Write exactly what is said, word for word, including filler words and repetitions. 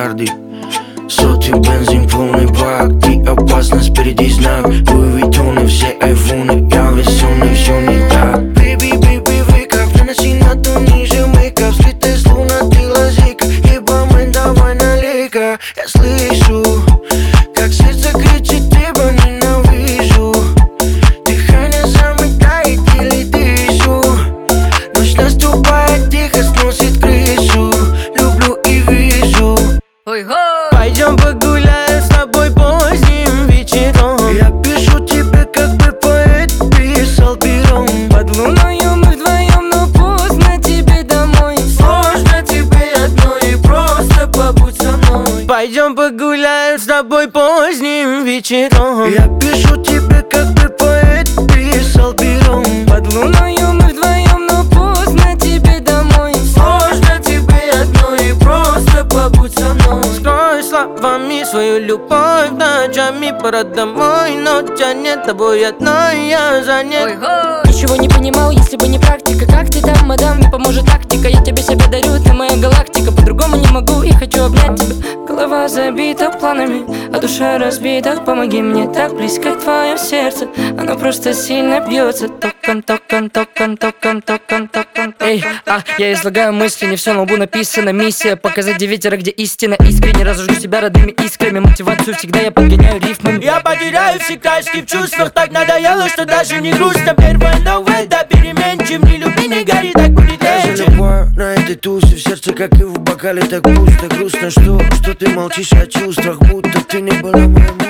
миллиарды. Сотый бензин, полный бак, ты опасна, спереди знак. Луи Виттоны, все айфоны, я веселый, все не так. Baby, baby, wake up, наноси на то ниже мейкап. Скрытая словно ты лазейка, ебо мы давай налей-ка. Я слышу, как сердце кричит, тебя ненавижу. Дыхание замыкает или дышу. Ночь наступает, тихо сносит крышу. Люблю и вижу. Ой-го! Пойдем погуляем с тобой поздним вечером. Я пишу тебе, как бы поэт писал пером. Под луною мы вдвоем, но поздно тебе домой. Сложно тебе одной, просто побудь со мной. Пойдем погуляем с тобой поздним вечером. Я пишу тебе, как бы поэт писал пером. Под луною мы вдвоем, но поздно тебе домой. Сложно тебе одной, просто побудь со мной. Скрой словами свою любовь ночами, пора домой. Но тянет тобой одной, я занят. Ой-го! Ничего не понимал, если бы не практика. Как ты там, мадам, не поможет тактика. Я тебе себя дарю, ты моя галактика. По-другому не могу и хочу обнять тебя. Голова забита планами, а душа разбита. Помоги мне, так близко твое сердце. Оно просто сильно бьется. Токан, токан, токан, токан, токан, токан. Эй, а, я излагаю мысли, не все на лбу написано. Миссия показать где ветер, а где истина. Искренне разожгу себя родными искрами. Мотивацию всегда я подгоняю рифмами. Я потеряю все краски в чувствах. Так надоело, что даже не грустно. Первое новое, да переменчив. Не люби, не гори, так будет легче. Любовь на этой тусе, в сердце, как и в бокале, так пусто, грустно. Что, что ты молчишь о чувствах, будто ты не была моим